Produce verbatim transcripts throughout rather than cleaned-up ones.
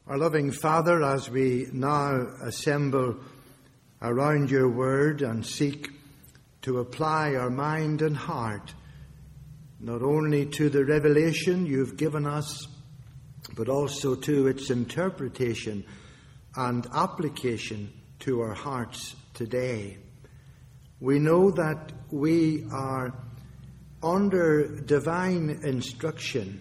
Our loving Father, as we now assemble around your word and seek to apply our mind and heart, not only to the revelation you've given us, but also to its interpretation and application to our hearts today. We know that we are under divine instruction.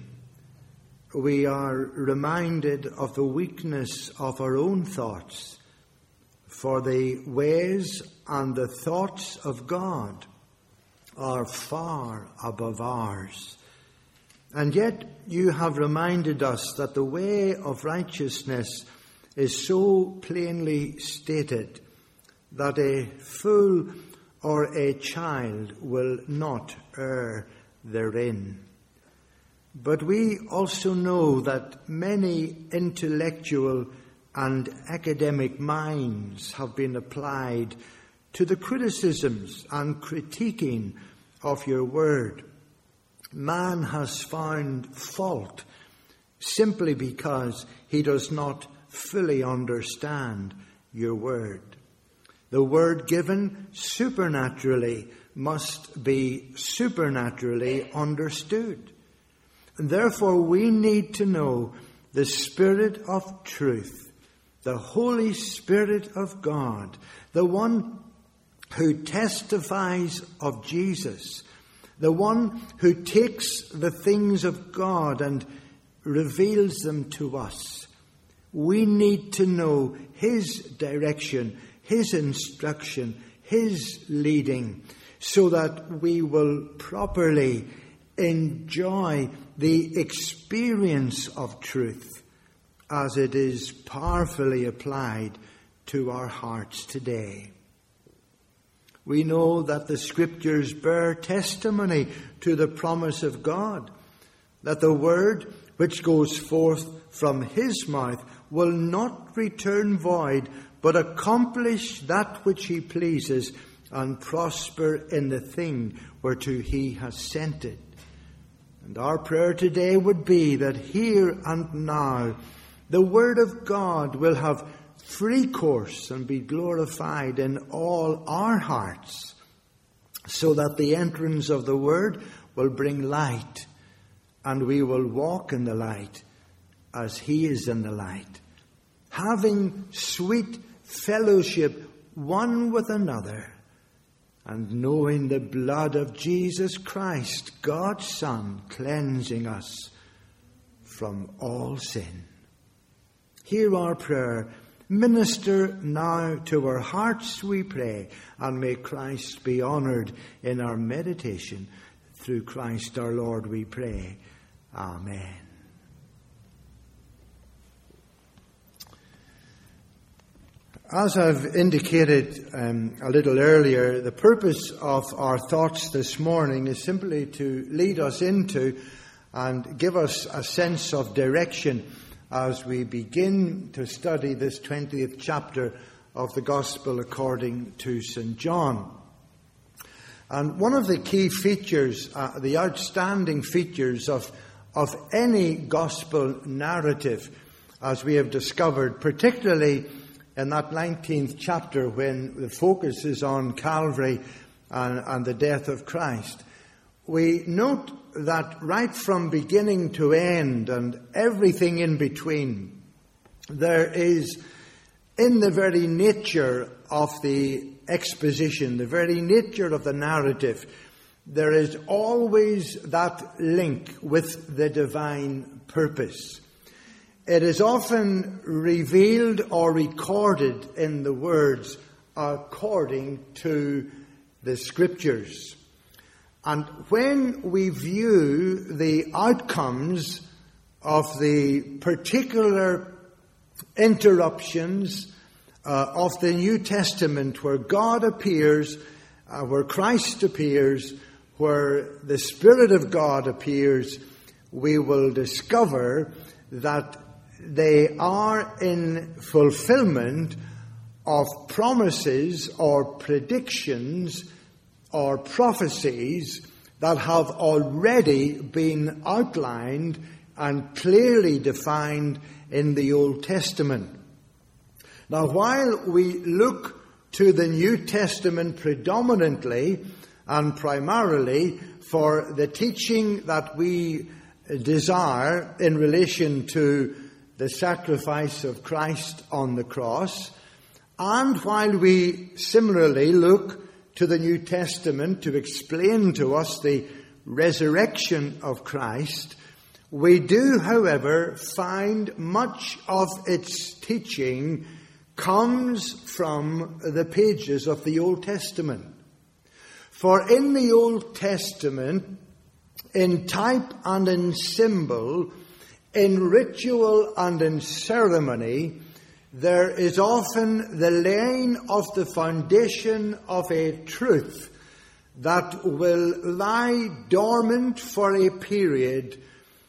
We are reminded of the weakness of our own thoughts, for the ways and the thoughts of God are far above ours. And yet you have reminded us that the way of righteousness is so plainly stated that a fool or a child will not err therein. But we also know that many intellectual and academic minds have been applied to the criticisms and critiquing of your word. Man has found fault simply because he does not fully understand your word. The word given supernaturally must be supernaturally understood. And therefore we need to know the Spirit of truth, the Holy Spirit of God, the one who testifies of Jesus, the one who takes the things of God and reveals them to us. We need to know his direction, his instruction, his leading, so that we will properly enjoy the experience of truth as it is powerfully applied to our hearts today. We know that the Scriptures bear testimony to the promise of God, that the word which goes forth from his mouth will not return void, but accomplish that which he pleases and prosper in the thing whereto he has sent it. And our prayer today would be that here and now the Word of God will have free course and be glorified in all our hearts, so that the entrance of the Word will bring light, and we will walk in the light as he is in the light, having sweet fellowship one with another, and knowing the blood of Jesus Christ, God's Son, cleansing us from all sin. Hear our prayer. Minister now to our hearts, we pray, and may Christ be honoured in our meditation. Through Christ our Lord we pray. Amen. As I've indicated um, a little earlier, the purpose of our thoughts this morning is simply to lead us into and give us a sense of direction as we begin to study this twentieth chapter of the Gospel according to Saint John. And one of the key features, uh, the outstanding features of, of any Gospel narrative, as we have discovered, particularly in that nineteenth chapter when the focus is on Calvary and, and the death of Christ, we note that right from beginning to end and everything in between, there is, in the very nature of the exposition, the very nature of the narrative, there is always that link with the divine purpose. It is often revealed or recorded in the words according to the Scriptures. And when we view the outcomes of the particular interruptions uh, of the New Testament, where God appears, uh, where Christ appears, where the Spirit of God appears, we will discover that they are in fulfillment of promises or predictions or prophecies that have already been outlined and clearly defined in the Old Testament. Now, while we look to the New Testament predominantly and primarily for the teaching that we desire in relation to the sacrifice of Christ on the cross, and while we similarly look to the New Testament to explain to us the resurrection of Christ, we do, however, find much of its teaching comes from the pages of the Old Testament. For in the Old Testament, in type and in symbol, in ritual and in ceremony, there is often the laying of the foundation of a truth that will lie dormant for a period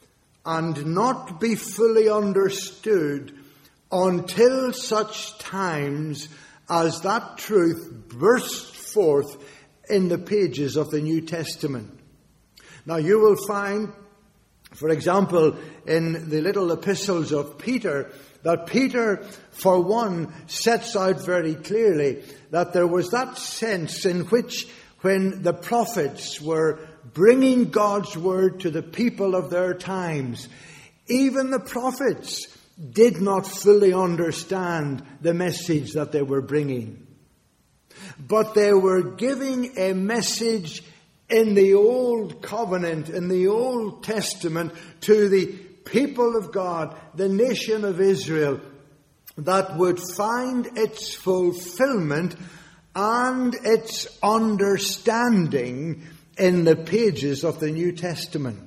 and not be fully understood until such times as that truth bursts forth in the pages of the New Testament. Now you will find, for example, in the little epistles of Peter, that Peter, for one, sets out very clearly that there was that sense in which when the prophets were bringing God's word to the people of their times, even the prophets did not fully understand the message that they were bringing. But they were giving a message in the Old Covenant, in the Old Testament, to the people of God, the nation of Israel, that would find its fulfillment and its understanding in the pages of the New Testament.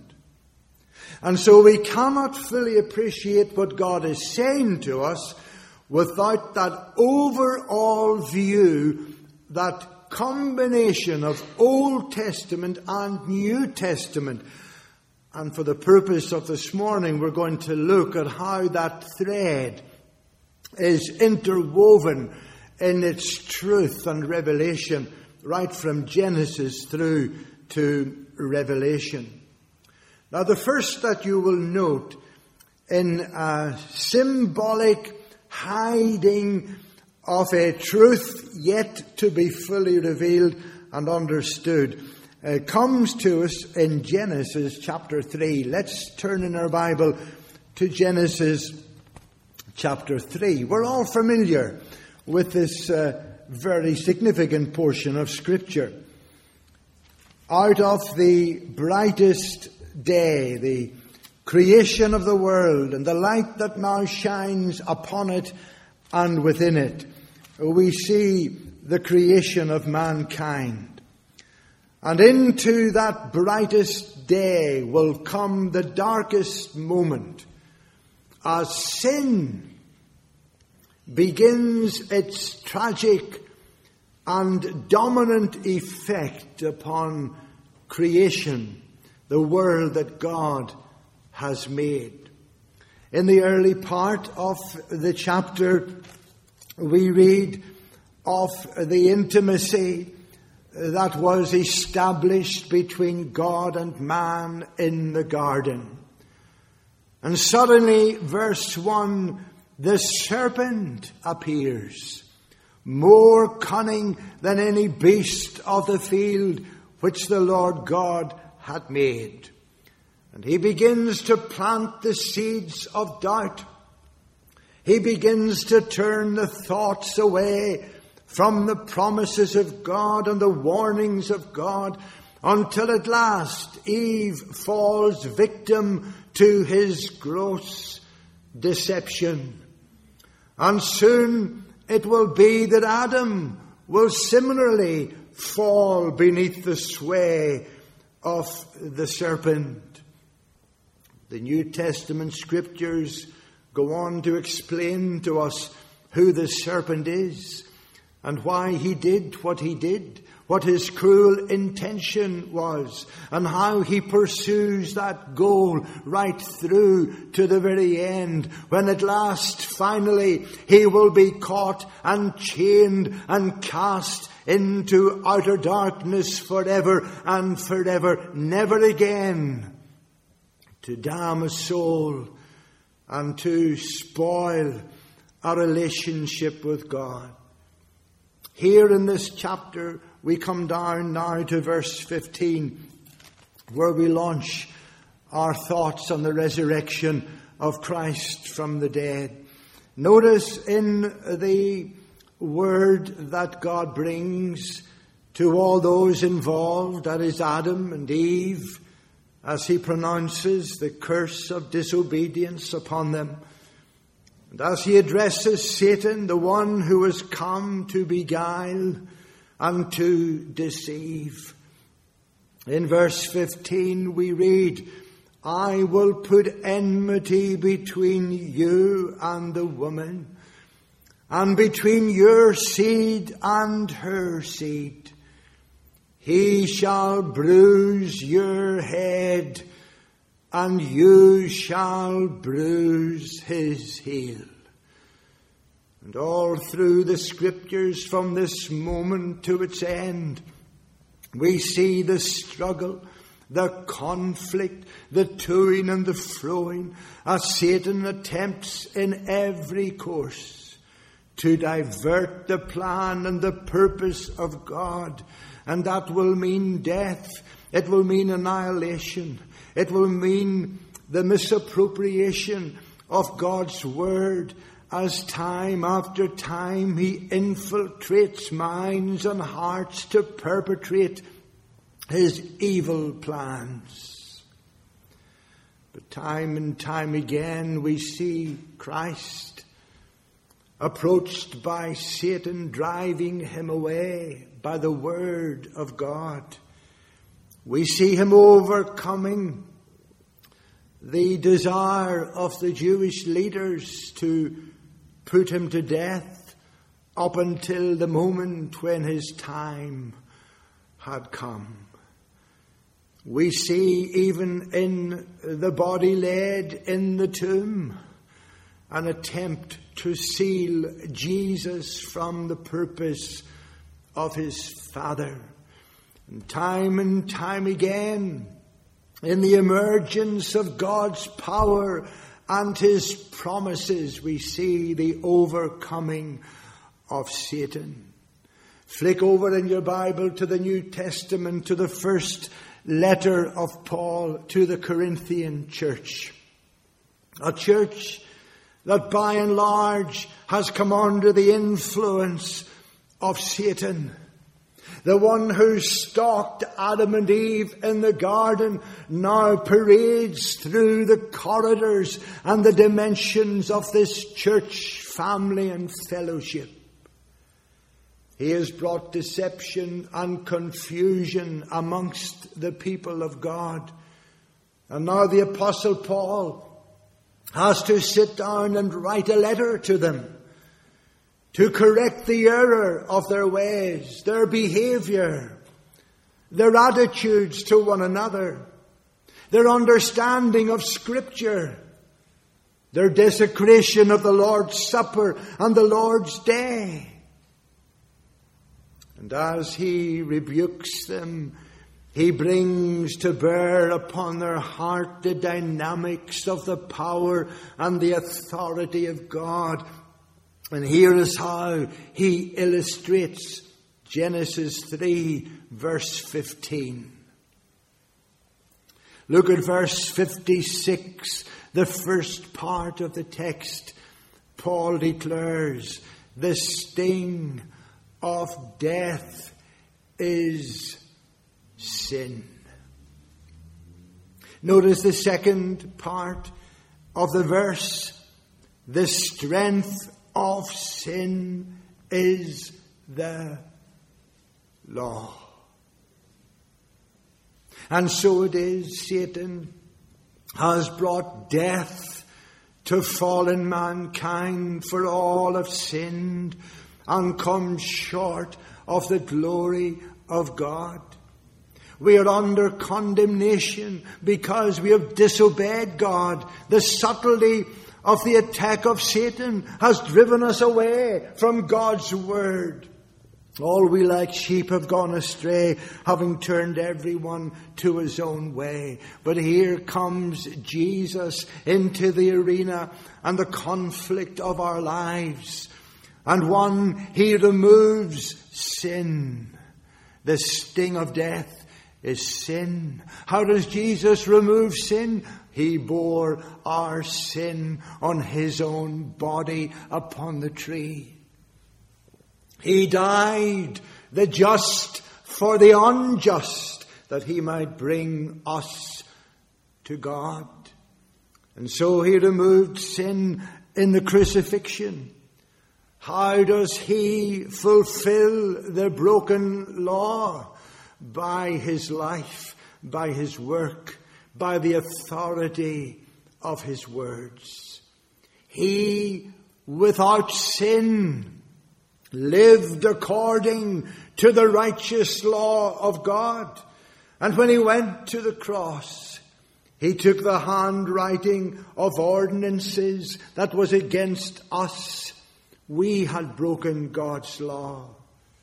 And so we cannot fully appreciate what God is saying to us without that overall view, that combination of Old Testament and New Testament. And for the purpose of this morning, we're going to look at how that thread is interwoven in its truth and revelation right from Genesis through to Revelation. Now, the first that you will note in a symbolic hiding of a truth yet to be fully revealed and understood uh, comes to us in Genesis chapter three. Let's turn in our Bible to Genesis chapter three. We're all familiar with this uh, very significant portion of Scripture. Out of the brightest day, the creation of the world and the light that now shines upon it and within it, we see the creation of mankind. And into that brightest day will come the darkest moment as sin begins its tragic and dominant effect upon creation, the world that God has made. In the early part of the chapter, we read of the intimacy that was established between God and man in the garden. And suddenly, verse one, the serpent appears, more cunning than any beast of the field which the Lord God had made. And he begins to plant the seeds of doubt. He begins to turn the thoughts away from the promises of God and the warnings of God, until at last Eve falls victim to his gross deception. And soon it will be that Adam will similarly fall beneath the sway of the serpent. The New Testament scriptures go on to explain to us who the serpent is and why he did what he did, what his cruel intention was, and how he pursues that goal right through to the very end, when at last, finally, he will be caught and chained and cast into outer darkness forever and forever, never again to damn a soul and to spoil our relationship with God. Here in this chapter, we come down now to verse fifteen, where we launch our thoughts on the resurrection of Christ from the dead. Notice in the word that God brings to all those involved, that is Adam and Eve, as he pronounces the curse of disobedience upon them, and as he addresses Satan, the one who has come to beguile and to deceive. In verse fifteen we read, I will put enmity between you and the woman, and between your seed and her seed. He shall bruise your head, and you shall bruise his heel. And all through the Scriptures, from this moment to its end, we see the struggle, the conflict, the toing and the froing, as Satan attempts in every course to divert the plan and the purpose of God. And that will mean death. It will mean annihilation. It will mean the misappropriation of God's word, as time after time he infiltrates minds and hearts to perpetrate his evil plans. But time and time again we see Christ approached by Satan, driving him away by the word of God. We see him overcoming the desire of the Jewish leaders to put him to death up until the moment when his time had come. We see even in the body laid in the tomb an attempt to seal Jesus from the purpose of his Father. And time and time again, in the emergence of God's power and his promises, we see the overcoming of Satan. Flick over in your Bible to the New Testament, to the first letter of Paul to the Corinthian church. A church that by and large has come under the influence of Satan. The one who stalked Adam and Eve in the garden now parades through the corridors and the dimensions of this church family and fellowship. He has brought deception and confusion amongst the people of God. And now the Apostle Paul has to sit down and write a letter to them to correct the error of their ways, their behavior, their attitudes to one another, their understanding of Scripture, their desecration of the Lord's Supper and the Lord's Day. And as he rebukes them, he brings to bear upon their heart the dynamics of the power and the authority of God. And here is how he illustrates Genesis three, verse fifteen. Look at verse fifty-six, the first part of the text. Paul declares, the sting of death is sin. Notice the second part of the verse. The strength of sin is the law. And so it is, Satan has brought death to fallen mankind, for all have sinned and come short of the glory of God. We are under condemnation because we have disobeyed God. The subtlety of the attack of Satan has driven us away from God's word. All we like sheep have gone astray, having turned everyone to his own way. But here comes Jesus into the arena and the conflict of our lives. And one, he removes sin. The sting of death is sin. How does Jesus remove sin? He bore our sin on his own body upon the tree. He died, the just for the unjust, that he might bring us to God. And so he removed sin in the crucifixion. How does he fulfill the broken law? By his life, by his work, by the authority of his words. He, without sin, lived according to the righteous law of God. And when he went to the cross, he took the handwriting of ordinances that was against us. We had broken God's law.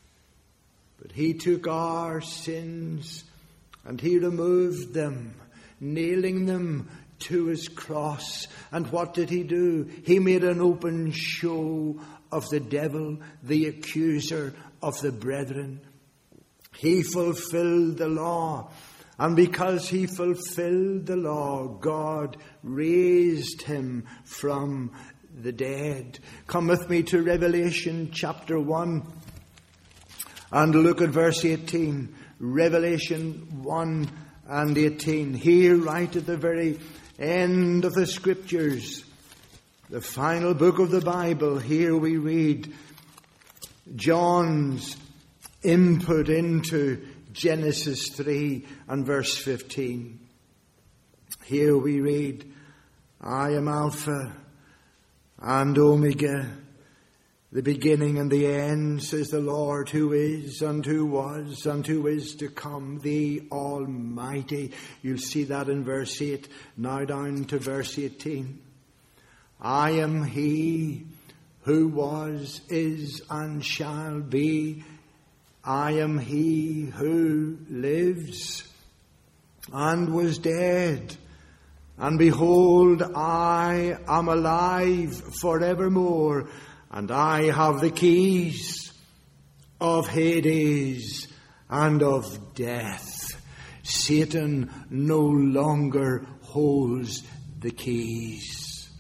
But he took our sins and he removed them, nailing them to his cross. And what did he do? He made an open show of the devil, the accuser of the brethren. He fulfilled the law. And because he fulfilled the law, God raised him from the dead. Come with me to Revelation chapter one and look at verse eighteen. Revelation one and eighteen. Here, right at the very end of the Scriptures, the final book of the Bible, here we read John's input into Genesis three and verse fifteen. Here we read, I am Alpha and Omega, the beginning and the end, says the Lord, who is and who was and who is to come, the Almighty. You'll see that in verse eight. Now down to verse eighteen. I am he who was, is, and shall be. I am he who lives and was dead. And behold, I am alive forevermore, and I have the keys of Hades and of death. Satan no longer holds the keys.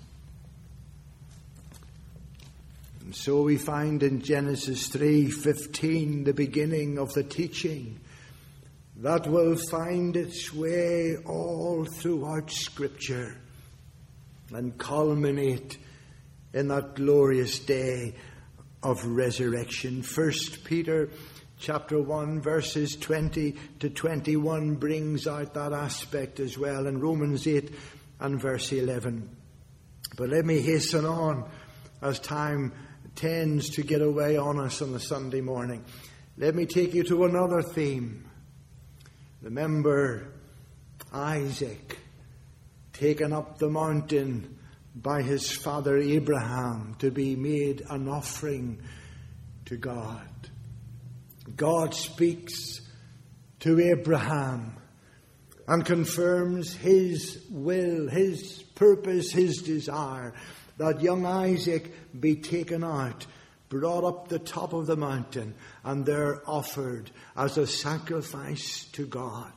And so we find in Genesis three fifteen the beginning of the teaching that will find its way all throughout Scripture and culminate in that glorious day of resurrection. First Peter chapter one verses twenty to twenty-one brings out that aspect as well, and Romans eight and verse eleven. But let me hasten on as time tends to get away on us on a Sunday morning. Let me take you to another theme. Remember Isaac taken up the mountain by his father Abraham to be made an offering to God. God speaks to Abraham and confirms his will, his purpose, his desire that young Isaac be taken out, brought up the top of the mountain, and there offered as a sacrifice to God.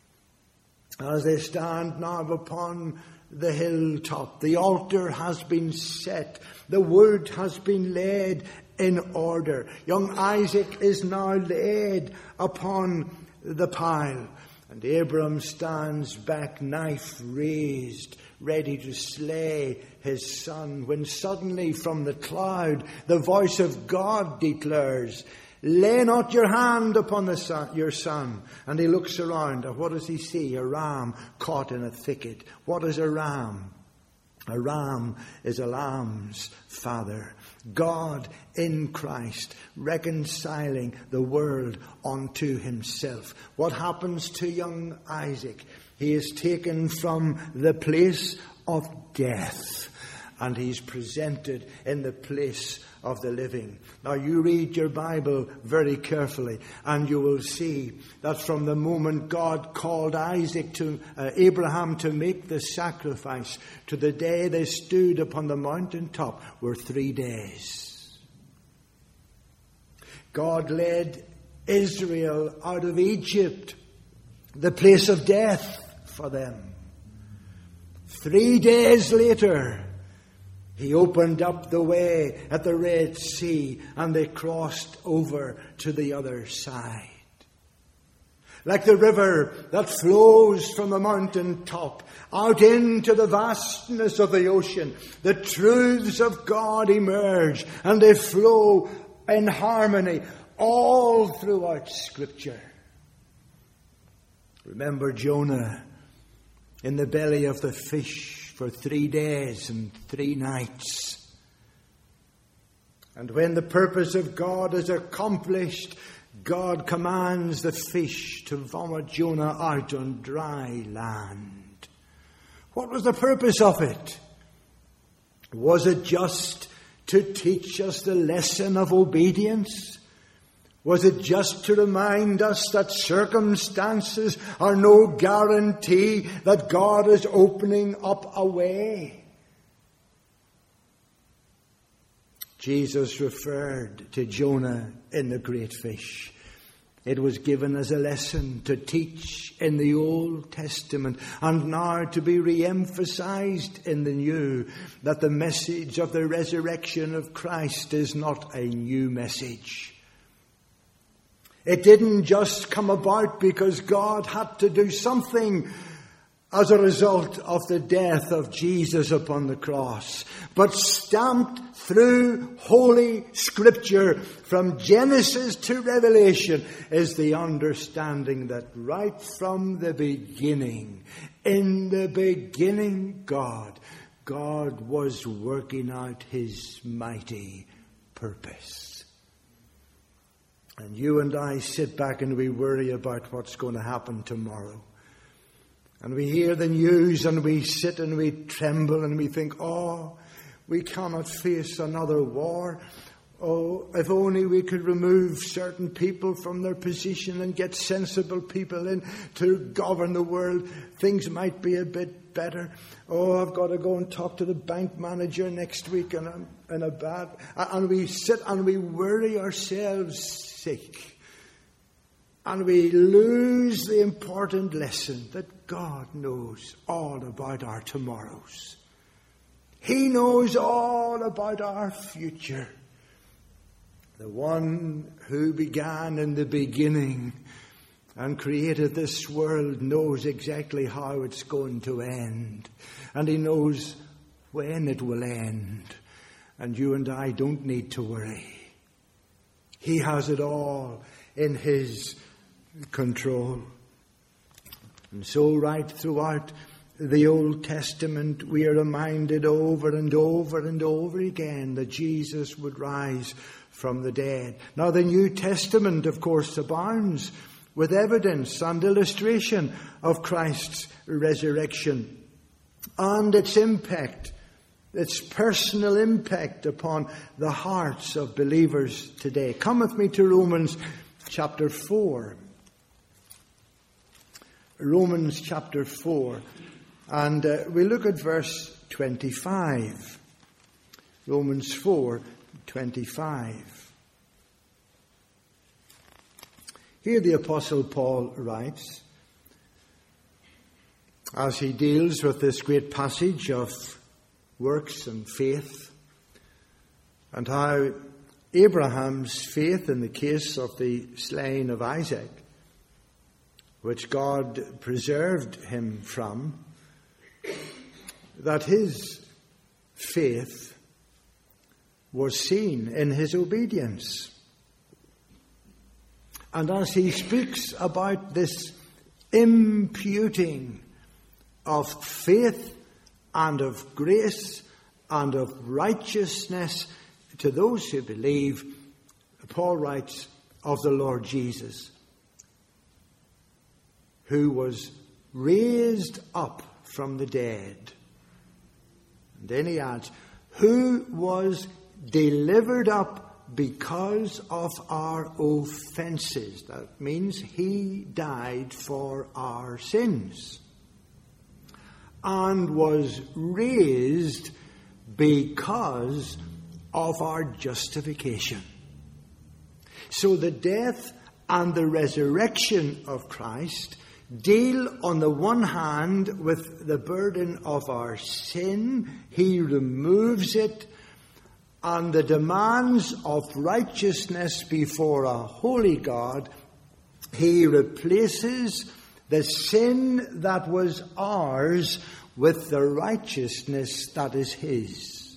As they stand now upon the hilltop, the altar has been set, the wood has been laid in order. Young Isaac is now laid upon the pile, and Abram stands back, knife raised, ready to slay his son, when suddenly from the cloud the voice of God declares, lay not your hand upon the son, your son. And he looks around, and what does he see? A ram caught in a thicket. What is a ram? A ram is a lamb's father. God in Christ reconciling the world unto himself. What happens to young Isaac? He is taken from the place of death, and he's presented in the place of the living. Now you read your Bible very carefully, and you will see that from the moment God called Isaac to uh, Abraham to make the sacrifice to the day they stood upon the mountaintop were three days. God led Israel out of Egypt, the place of death for them. Three days later, he opened up the way at the Red Sea, and they crossed over to the other side. Like the river that flows from the mountain top out into the vastness of the ocean, the truths of God emerge, and they flow in harmony all throughout Scripture. Remember Jonah in the belly of the fish for three days and three nights. And when the purpose of God is accomplished, God commands the fish to vomit Jonah out on dry land. What was the purpose of it? Was it just to teach us the lesson of obedience? Was it just to remind us that circumstances are no guarantee that God is opening up a way? Jesus referred to Jonah in the great fish. It was given as a lesson to teach in the Old Testament, and now to be re-emphasized in the New, that the message of the resurrection of Christ is not a new message. It didn't just come about because God had to do something as a result of the death of Jesus upon the cross, but stamped through Holy Scripture from Genesis to Revelation is the understanding that right from the beginning, in the beginning God, God was working out his mighty purpose. And you and I sit back and we worry about what's going to happen tomorrow. And we hear the news and we sit and we tremble and we think, oh, we cannot face another war. Oh, if only we could remove certain people from their position and get sensible people in to govern the world, things might be a bit better. Oh, I've got to go and talk to the bank manager next week, and I'm in a bad... And we sit and we worry ourselves sick. And we lose the important lesson that God knows all about our tomorrows. He knows all about our future. The one who began in the beginning and created this world knows exactly how it's going to end. And he knows when it will end. And you and I don't need to worry. He has it all in his control. And so right throughout the Old Testament, we are reminded over and over and over again that Jesus would rise from the dead. Now the New Testament, of course, abounds with evidence and illustration of Christ's resurrection and its impact, its personal impact upon the hearts of believers today. Come with me to Romans chapter four. Romans chapter four. And uh, we look at verse twenty-five. Romans four, twenty-five. Here the Apostle Paul writes, as he deals with this great passage of works and faith, and how Abraham's faith in the case of the slaying of Isaac, which God preserved him from, that his faith was seen in his obedience. And as he speaks about this imputing of faith and of grace and of righteousness to those who believe, Paul writes of the Lord Jesus, who was raised up from the dead. And then he adds, who was delivered up because of our offenses. That means he died for our sins. And was raised because of our justification. So the death and the resurrection of Christ deal on the one hand with the burden of our sin. He removes it, and the demands of righteousness before a holy God. He replaces the sin that was ours with the righteousness that is his.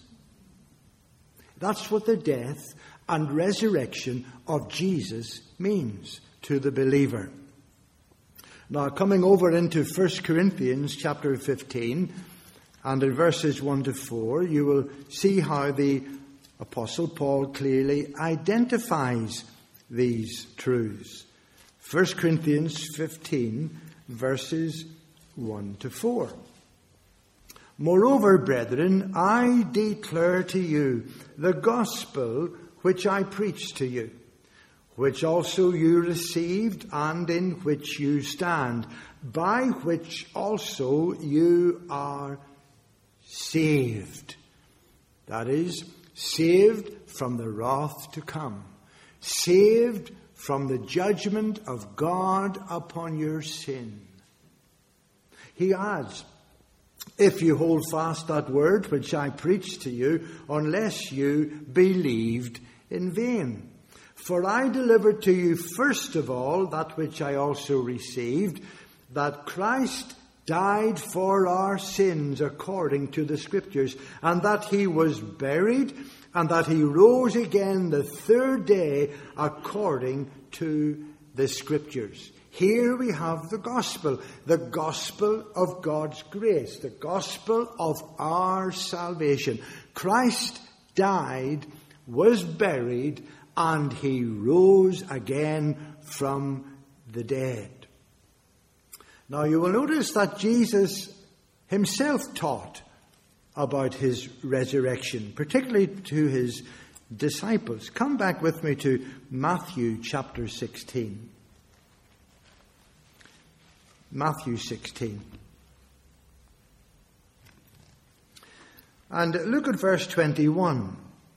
That's what the death and resurrection of Jesus means to the believer. Now, coming over into First Corinthians chapter fifteen, and in verses one to four, you will see how the Apostle Paul clearly identifies these truths. First Corinthians fifteen, verses one to four. Moreover, brethren, I declare to you the gospel which I preached to you, which also you received, and in which you stand, by which also you are saved. That is, saved from the wrath to come, saved from the judgment of God upon your sin. He adds, if you hold fast that word which I preached to you, unless you believed in vain. For I delivered to you first of all that which I also received, that Christ died for our sins according to the Scriptures, and that he was buried, and that he rose again the third day according to the Scriptures. Here we have the gospel, the gospel of God's grace, the gospel of our salvation. Christ died, was buried, and he rose again from the dead. Now you will notice that Jesus himself taught about his resurrection, particularly to his disciples. Come back with me to Matthew chapter sixteen. Matthew sixteen. And look at verse twenty-one.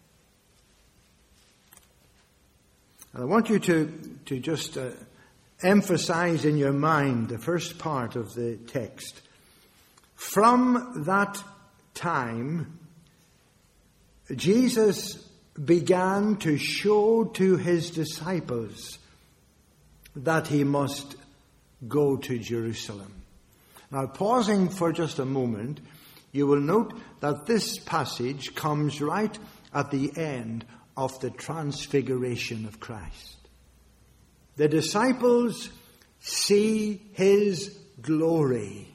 And I want you to, to just uh, emphasize in your mind the first part of the text. From that time, Jesus began to show to his disciples that he must go to Jerusalem. Now, pausing for just a moment, you will note that this passage comes right at the end of the transfiguration of Christ. The disciples see his glory.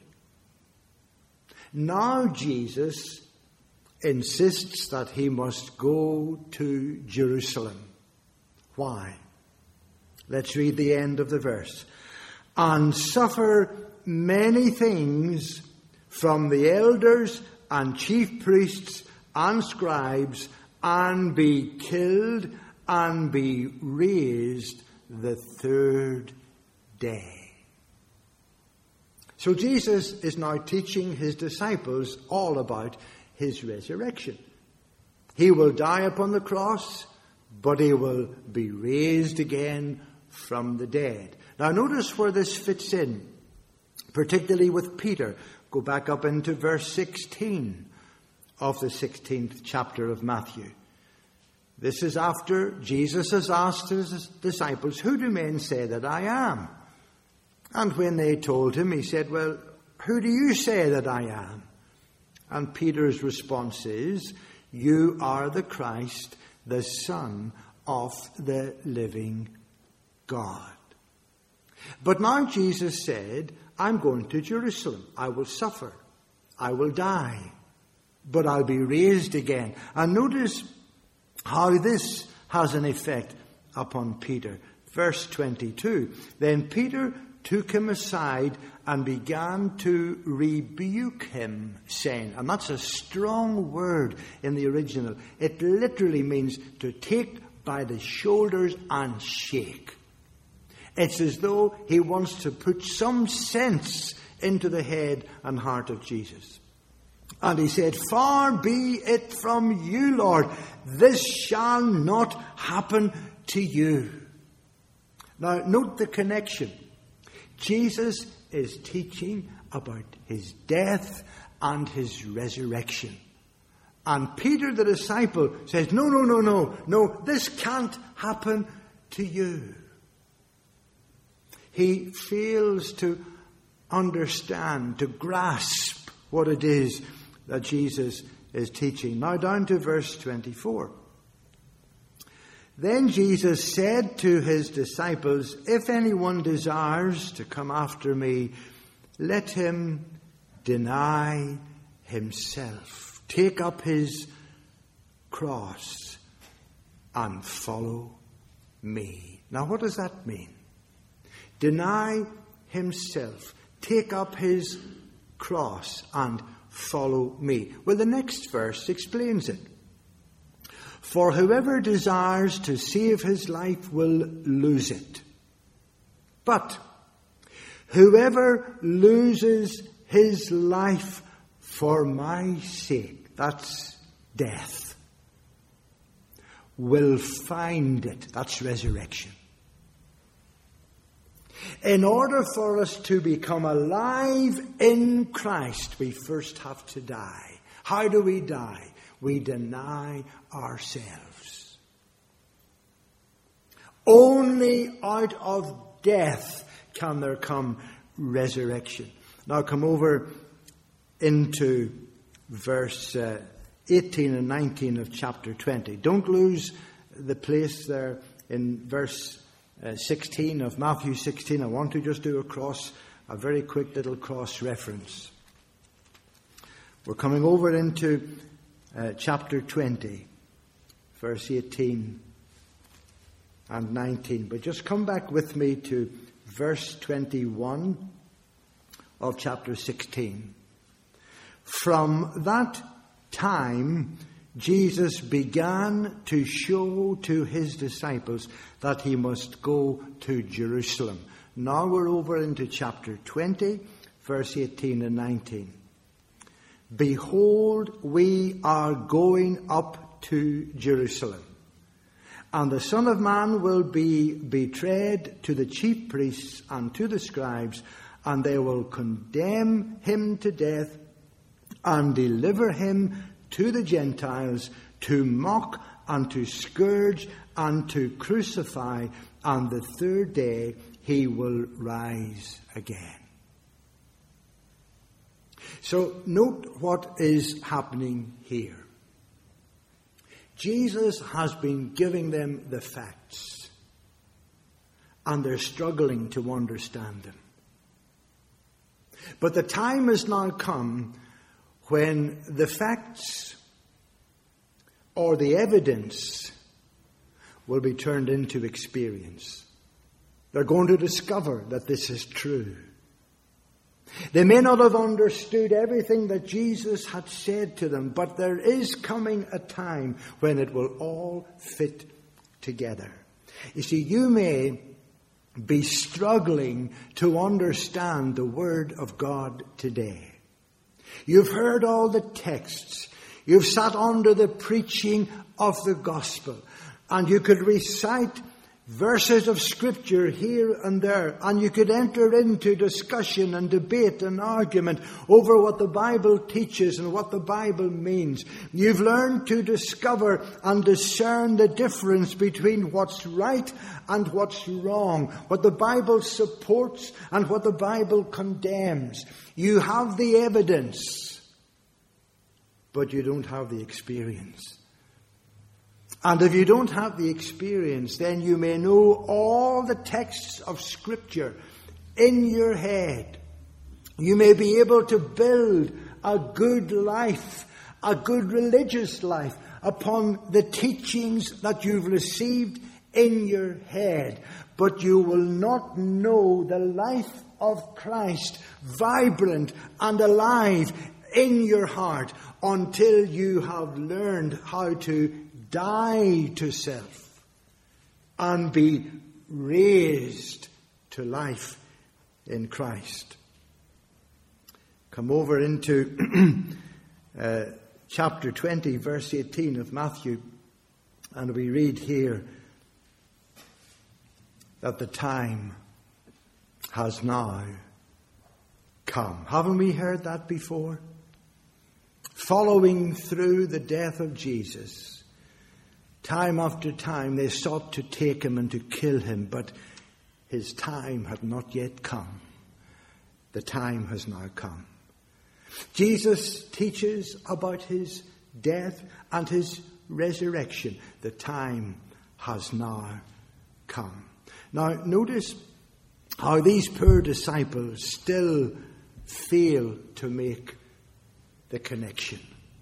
Now Jesus insists that he must go to Jerusalem. Why? Let's read the end of the verse. And suffer many things from the elders and chief priests and scribes, and be killed and be raised the third day. So Jesus is now teaching his disciples all about his resurrection. He will die upon the cross, but he will be raised again from the dead. Now notice where this fits in, particularly with Peter. Go back up into verse sixteen of the sixteenth chapter of Matthew. This is after Jesus has asked his disciples, who do men say that I am? And when they told him, he said, well, who do you say that I am? And Peter's response is, you are the Christ, the Son of the living God. But now Jesus said, I'm going to Jerusalem. I will suffer. I will die. But I'll be raised again. And notice how this has an effect upon Peter. Verse twenty-two. Then Peter took him aside and began to rebuke him, saying, and that's a strong word in the original. It literally means to take by the shoulders and shake. It's as though he wants to put some sense into the head and heart of Jesus. And he said, "Far be it from you, Lord. This shall not happen to you." Now, note the connection. Jesus is teaching about his death and his resurrection. And Peter, the disciple, says, no, no, no, no, no, this can't happen to you. He fails to understand, to grasp what it is that Jesus is teaching. Now down to verse twenty-four. Then Jesus said to his disciples, "If anyone desires to come after me, let him deny himself, take up his cross, and follow me." Now what does that mean? Deny himself, take up his cross, and follow me. Well, the next verse explains it. "For whoever desires to save his life will lose it. But whoever loses his life for my sake," that's death, "will find it." That's resurrection. In order for us to become alive in Christ, we first have to die. How do we die? We deny ourselves. Only out of death can there come resurrection. Now come over into verse uh, eighteen and nineteen of chapter twenty. Don't lose the place there in verse uh, sixteen of Matthew sixteen. I want to just do a cross, a very quick little cross reference. We're coming over into uh, chapter twenty, verse eighteen and nineteen. But just come back with me to verse twenty-one of chapter sixteen. "From that time, Jesus began to show to his disciples that he must go to Jerusalem." Now we're over into chapter twenty, verse eighteen and nineteen. "Behold, we are going up to Jerusalem, and the Son of Man will be betrayed to the chief priests and to the scribes, and they will condemn him to death and deliver him to the Gentiles to mock and to scourge and to crucify, and the third day he will rise again." So note what is happening here. Jesus has been giving them the facts, and they're struggling to understand them. But the time has now come when the facts or the evidence will be turned into experience. They're going to discover that this is true. They may not have understood everything that Jesus had said to them, but there is coming a time when it will all fit together. You see, you may be struggling to understand the Word of God today. You've heard all the texts. You've sat under the preaching of the gospel, and you could recite verses of Scripture here and there, and you could enter into discussion and debate and argument over what the Bible teaches and what the Bible means. You've learned to discover and discern the difference between what's right and what's wrong, what the Bible supports and what the Bible condemns. You have the evidence, but you don't have the experience. And if you don't have the experience, then you may know all the texts of Scripture in your head. You may be able to build a good life, a good religious life, upon the teachings that you've received in your head, but you will not know the life of Christ vibrant and alive in your heart until you have learned how to die to self and be raised to life in Christ. Come over into uh, chapter twenty, verse eighteen of Matthew, and we read here that the time has now come. Haven't we heard that before? Following through the death of Jesus, time after time they sought to take him and to kill him, but his time had not yet come. The time has now come. Jesus teaches about his death and his resurrection. The time has now come. Now, notice how these poor disciples still fail to make the connection.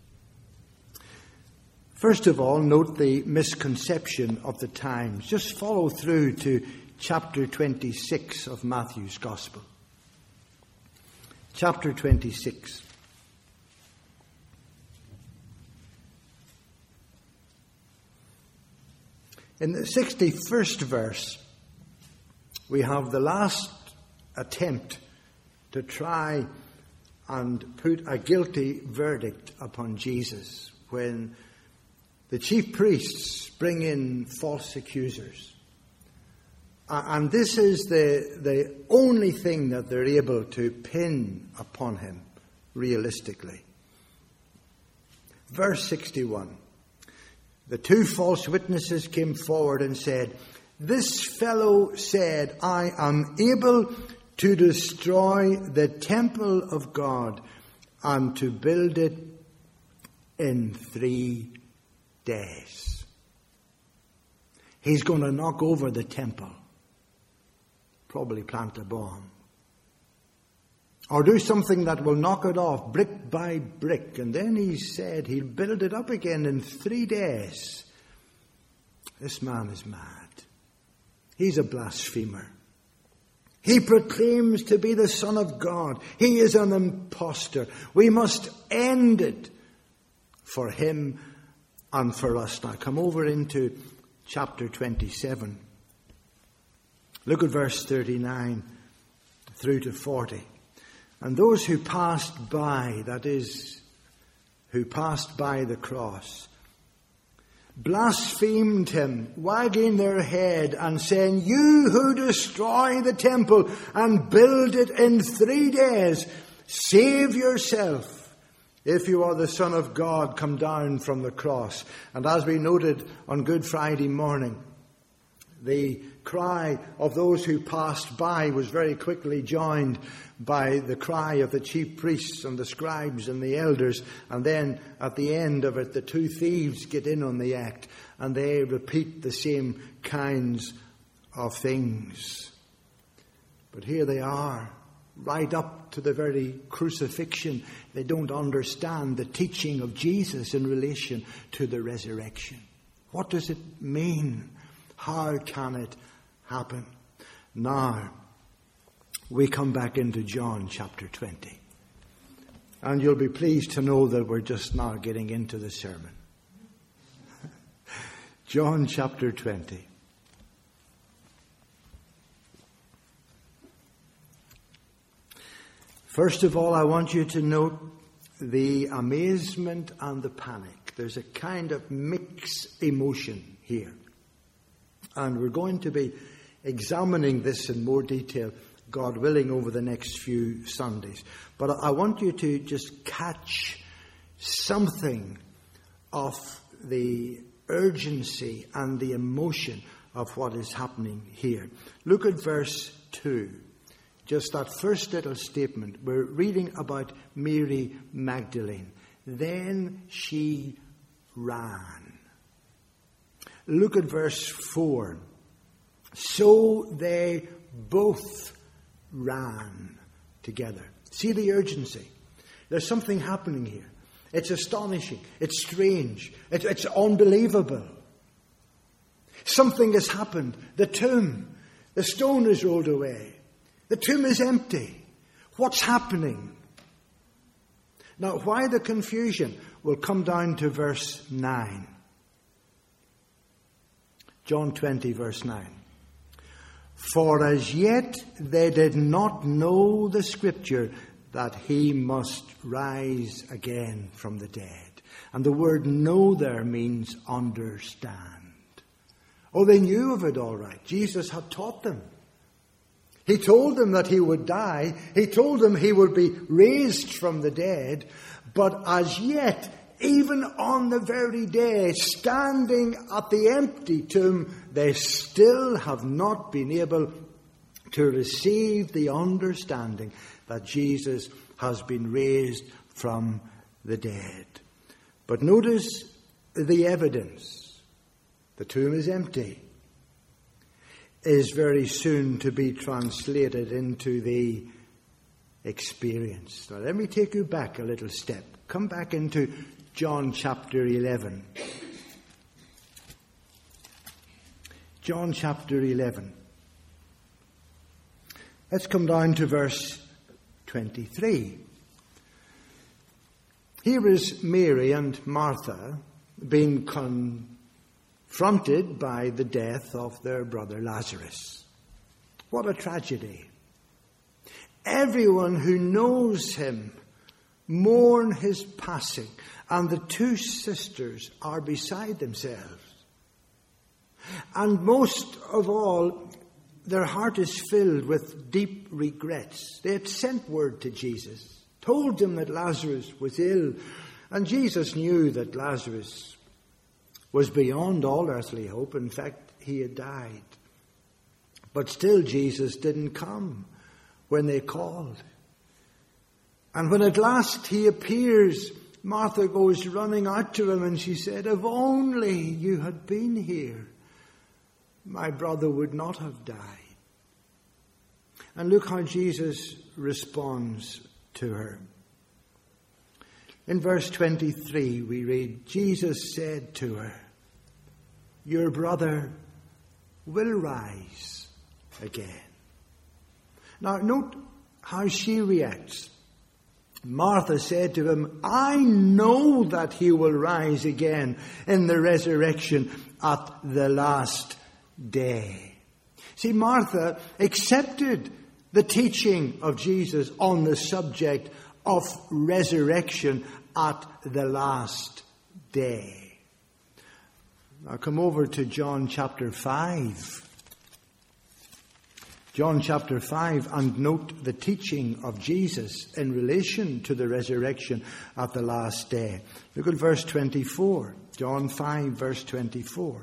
First of all, note the misconception of the times. Just follow through to chapter twenty-six of Matthew's Gospel. Chapter twenty-six. In the sixty-first verse, we have the last attempt to try and put a guilty verdict upon Jesus when the chief priests bring in false accusers. And this is the, the only thing that they're able to pin upon him realistically. Verse sixty-one. The two false witnesses came forward and said, "This fellow said, I am able to destroy the temple of God and to build it in three days." He's going to knock over the temple. Probably plant a bomb. Or do something that will knock it off brick by brick. And then he said he'll build it up again in three days. This man is mad. He's a blasphemer. He proclaims to be the Son of God. He is an impostor. We must end it for him and for us. Now come over into chapter twenty-seven. Look at verse thirty-nine through to forty. And those who passed by, that is, who passed by the cross, blasphemed him, wagging their head and saying, "You who destroy the temple and build it in three days, save yourself. If you are the Son of God, come down from the cross." And as we noted on Good Friday morning, the cry of those who passed by was very quickly joined by the cry of the chief priests and the scribes and the elders. And then at the end of it, the two thieves get in on the act and they repeat the same kinds of things. But here they are, right up to the very crucifixion. They don't understand the teaching of Jesus in relation to the resurrection. What does it mean? How can it happen? Now, we come back into John chapter twenty. And you'll be pleased to know that we're just now getting into the sermon. John chapter twenty. First of all, I want you to note the amazement and the panic. There's a kind of mixed emotion here. And we're going to be examining this in more detail, God willing, over the next few Sundays. But I want you to just catch something of the urgency and the emotion of what is happening here. Look at verse two. Just that first little statement. We're reading about Mary Magdalene. Then she ran. Look at verse four. So they both ran together. See the urgency. There's something happening here. It's astonishing. It's strange. It's, it's unbelievable. Something has happened. The tomb, the stone is rolled away. The tomb is empty. What's happening? Now, why the confusion? We'll come down to verse nine. John twenty, verse nine. For as yet they did not know the scripture that he must rise again from the dead. And the word know there means understand. Oh, they knew of it all right. Jesus had taught them. He told them that he would die. He told them he would be raised from the dead. But as yet, even on the very day, standing at the empty tomb, they still have not been able to receive the understanding that Jesus has been raised from the dead. But notice the evidence. The tomb is empty. Is very soon to be translated into the experience. Now let me take you back a little step. Come back into John chapter eleven. John chapter eleven. Let's come down to verse twenty-three. Here is Mary and Martha being confronted by the death of their brother Lazarus. What a tragedy. Everyone who knows him mourn his passing, and the two sisters are beside themselves. And most of all, their heart is filled with deep regrets. They had sent word to Jesus, told him that Lazarus was ill, and Jesus knew that Lazarus was beyond all earthly hope. In fact, he had died. But still Jesus didn't come when they called. And when at last he appears, Martha goes running out to him and she said, "If only you had been here, my brother would not have died." And look how Jesus responds to her. In verse twenty-three we read, Jesus said to her, "Your brother will rise again." Now note how she reacts. Martha said to him, "I know that he will rise again in the resurrection at the last day." See, Martha accepted the teaching of Jesus on the subject of resurrection at the last day. Now come over to John chapter five. John chapter five, and note the teaching of Jesus in relation to the resurrection at the last day. Look at verse twenty-four. John five, verse twenty-four.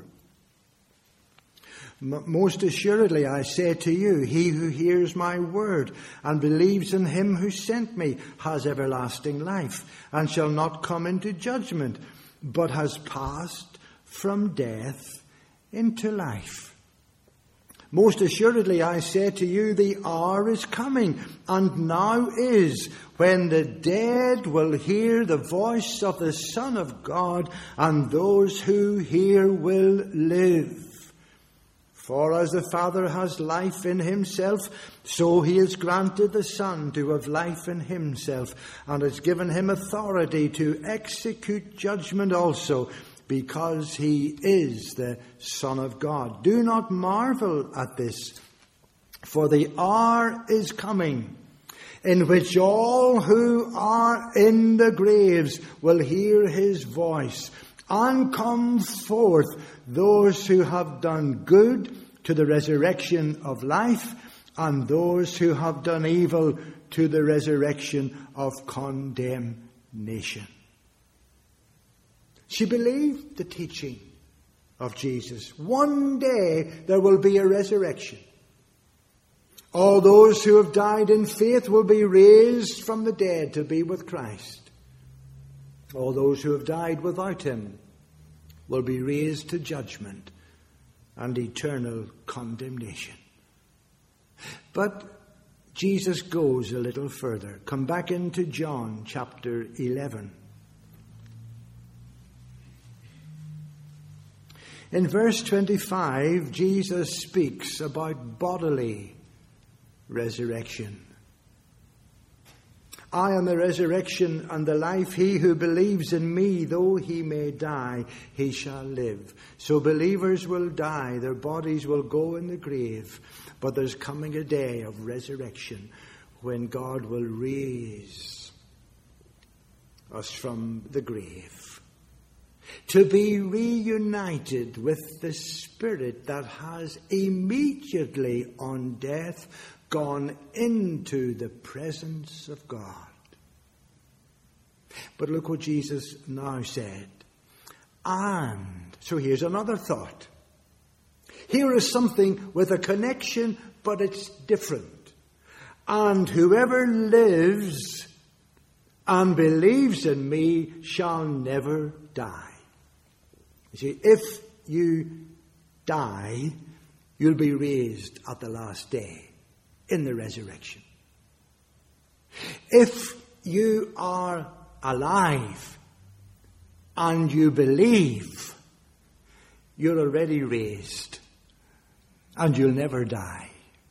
"Most assuredly I say to you, he who hears my word and believes in him who sent me has everlasting life, and shall not come into judgment, but has passed from death into life. Most assuredly I say to you, the hour is coming, and now is, when the dead will hear the voice of the Son of God, and those who hear will live. For as the Father has life in himself, so he has granted the Son to have life in himself, and has given him authority to execute judgment also, because he is the Son of God. Do not marvel at this, for the hour is coming in which all who are in the graves will hear his voice, and come forth those who have done good to the resurrection of life, and those who have done evil to the resurrection of condemnation." She believed the teaching of Jesus. One day there will be a resurrection. All those who have died in faith will be raised from the dead to be with Christ. All those who have died without him will be raised to judgment and eternal condemnation. But Jesus goes a little further. Come back into John chapter eleven. In verse twenty-five, Jesus speaks about bodily resurrection. I am the resurrection and the life. He who believes in me, though he may die, he shall live. So believers will die. Their bodies will go in the grave. But there's coming a day of resurrection when God will raise us from the grave, to be reunited with the Spirit that has immediately on death gone into the presence of God. But look what Jesus now said. And, so here's another thought. Here is something with a connection, but it's different. And whoever lives and believes in me shall never die. You see, if you die, you'll be raised at the last day in the resurrection. If you are alive and you believe, you're already raised and you'll never die.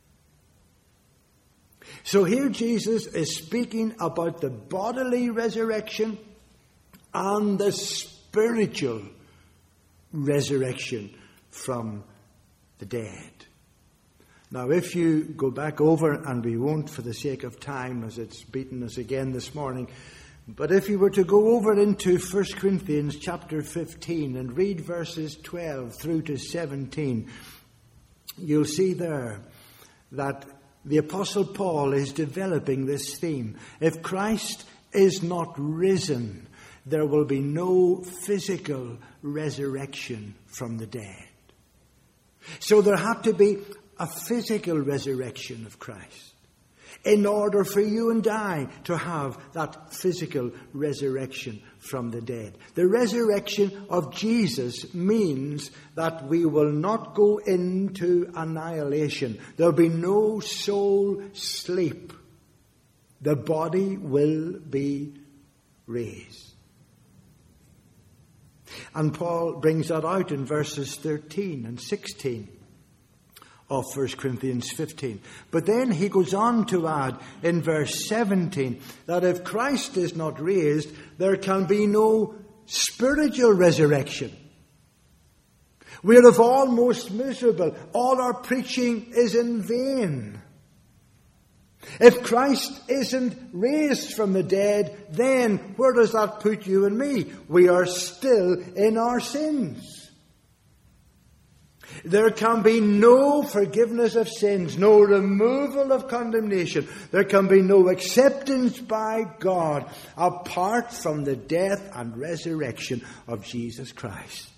So here Jesus is speaking about the bodily resurrection and the spiritual resurrection from the dead. Now, if you go back over, and we won't for the sake of time as it's beaten us again this morning, but if you were to go over into First Corinthians chapter fifteen and read verses twelve through to seventeen, you'll see there that the Apostle Paul is developing this theme. If Christ is not risen, there will be no physical resurrection from the dead. So there had to be a physical resurrection of Christ in order for you and I to have that physical resurrection from the dead. The resurrection of Jesus means that we will not go into annihilation. There will be no soul sleep. The body will be raised. And Paul brings that out in verses thirteen and sixteen. Of First Corinthians fifteen. But then he goes on to add in verse seventeen that if Christ is not raised, there can be no spiritual resurrection. We're of all most miserable. All our preaching is in vain. If Christ isn't raised from the dead, then where does that put you and me? We are still in our sins. There can be no forgiveness of sins, no removal of condemnation. There can be no acceptance by God apart from the death and resurrection of Jesus Christ.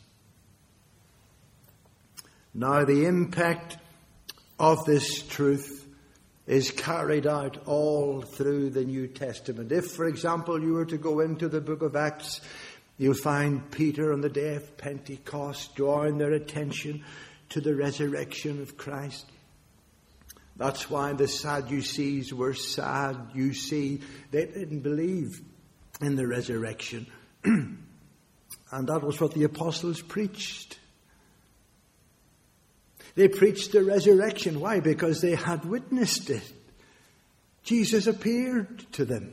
Now, the impact of this truth is carried out all through the New Testament. If, for example, you were to go into the book of Acts, you'll find Peter on the day of Pentecost drawing their attention to the resurrection of Christ. That's why the Sadducees were sad. You see, they didn't believe in the resurrection. And that was what the apostles preached. They preached the resurrection. Why? Because they had witnessed it. Jesus appeared to them.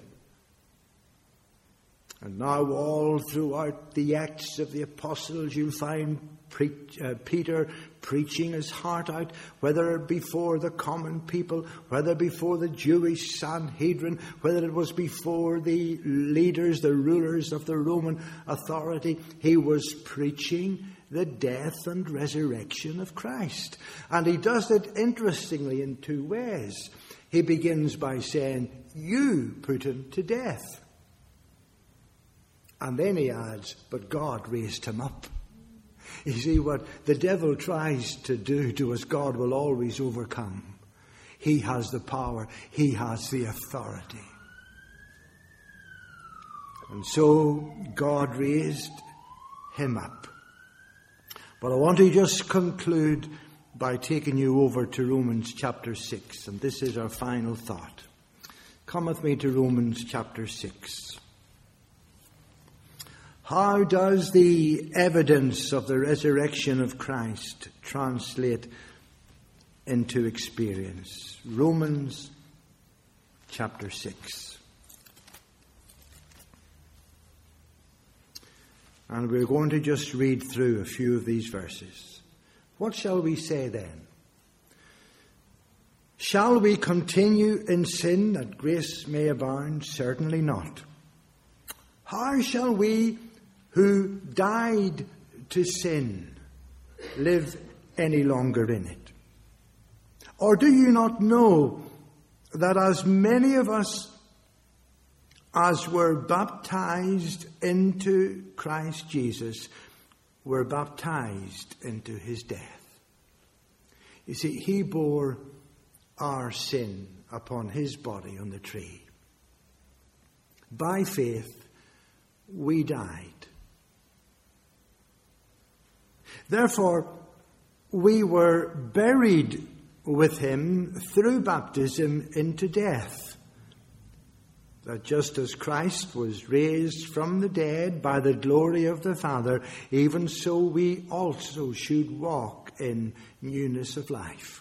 And now all throughout the Acts of the Apostles, you'll find pre- uh, Peter preaching his heart out, whether before the common people, whether before the Jewish Sanhedrin, whether it was before the leaders, the rulers of the Roman authority. He was preaching the death and resurrection of Christ. And he does it interestingly in two ways. He begins by saying, you put him to death. And then he adds, but God raised him up. You see, what the devil tries to do to us, God will always overcome. He has the power. He has the authority. And so God raised him up. But I want to just conclude by taking you over to Romans chapter six. And this is our final thought. Come with me to Romans chapter six. How does the evidence of the resurrection of Christ translate into experience? Romans chapter six. And we're going to just read through a few of these verses. What shall we say then? Shall we continue in sin that grace may abound? Certainly not. How shall we who died to sin live any longer in it? Or do you not know that as many of us as were baptized into Christ Jesus were baptized into his death? You see, he bore our sin upon his body on the tree. By faith, we died. Therefore, we were buried with him through baptism into death, that just as Christ was raised from the dead by the glory of the Father, even so we also should walk in newness of life.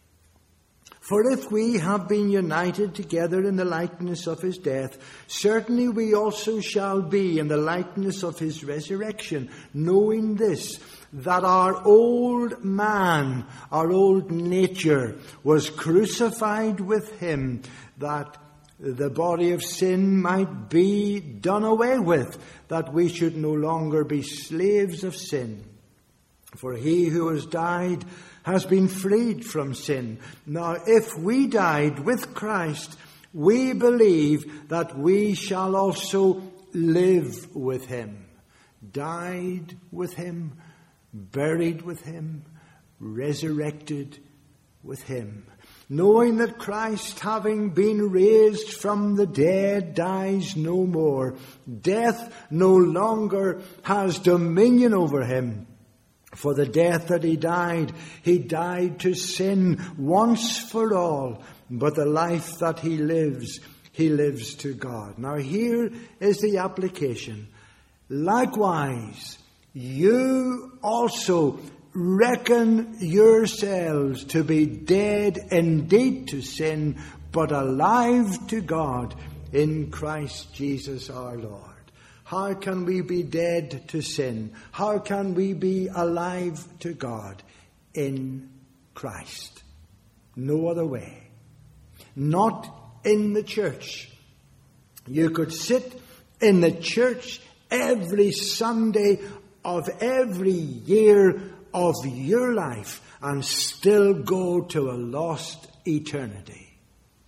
For if we have been united together in the likeness of his death, certainly we also shall be in the likeness of his resurrection, knowing this, that our old man, our old nature, was crucified with him, that the body of sin might be done away with, that we should no longer be slaves of sin. For he who has died has been freed from sin. Now, if we died with Christ, we believe that we shall also live with him. Died with him, buried with him, resurrected with him. Knowing that Christ, having been raised from the dead, dies no more. Death no longer has dominion over him. For the death that he died, he died to sin once for all. But the life that he lives, he lives to God. Now here is the application. Likewise, you also reckon yourselves to be dead indeed to sin, but alive to God in Christ Jesus our Lord. How can we be dead to sin? How can we be alive to God? In Christ. No other way. Not in the church. You could sit in the church every Sunday of every year of your life and still go to a lost eternity.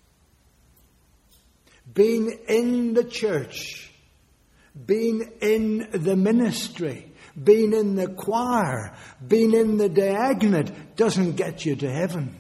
Being in the church, being in the ministry, being in the choir, being in the diaconate doesn't get you to heaven.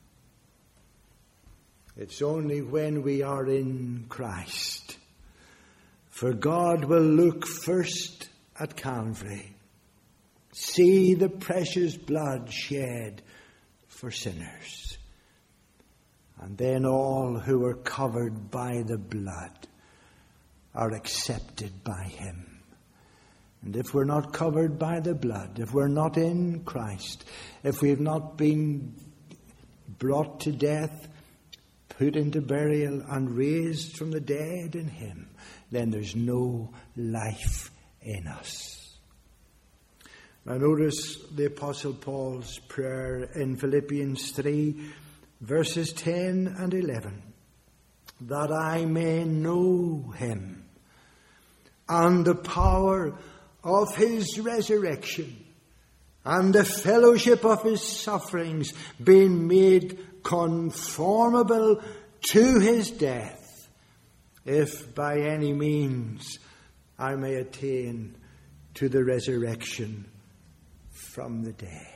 It's only when we are in Christ. For God will look first at Calvary, see the precious blood shed for sinners, and then all who are covered by the blood are accepted by him. And if we're not covered by the blood, if we're not in Christ, if we've not been brought to death, put into burial, and raised from the dead in him, then there's no life in us. Now notice the Apostle Paul's prayer in Philippians three, verses ten and eleven. That I may know him and the power of his resurrection and the fellowship of his sufferings, being made conformable to his death, if by any means I may attain to the resurrection from the dead.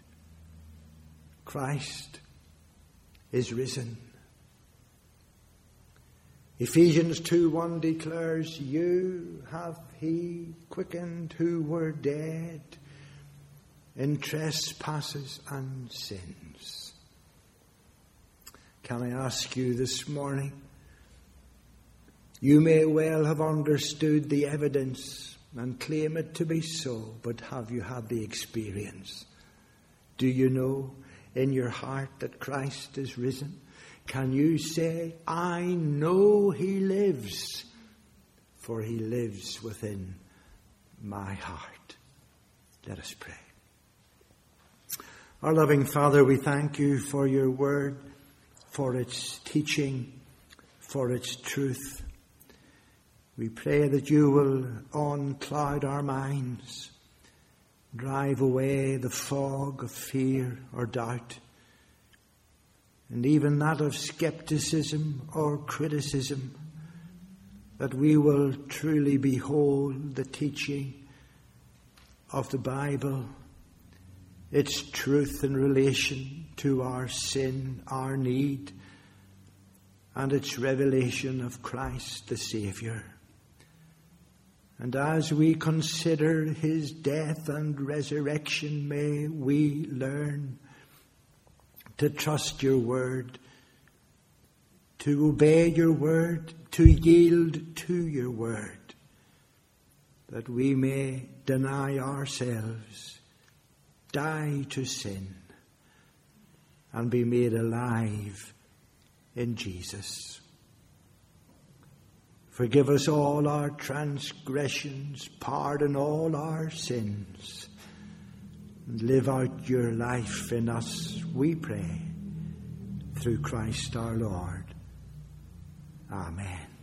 Christ is risen. Ephesians two one declares, you have he quickened who were dead in trespasses and sins. Can I ask you this morning, you may well have understood the evidence and claim it to be so, but have you had the experience? Do you know in your heart that Christ is risen? Can you say, I know he lives, for he lives within my heart? Let us pray. Our loving Father, we thank you for your word, for its teaching, for its truth. We pray that you will uncloud our minds, drive away the fog of fear or doubt, and even that of skepticism or criticism, that we will truly behold the teaching of the Bible, its truth in relation to our sin, our need, and its revelation of Christ the Saviour. And as we consider his death and resurrection, may we learn to trust your word, to obey your word, to yield to your word, that we may deny ourselves, die to sin, and be made alive in Jesus. Forgive us all our transgressions, pardon all our sins, and live out your life in us, we pray, through Christ our Lord. Amen.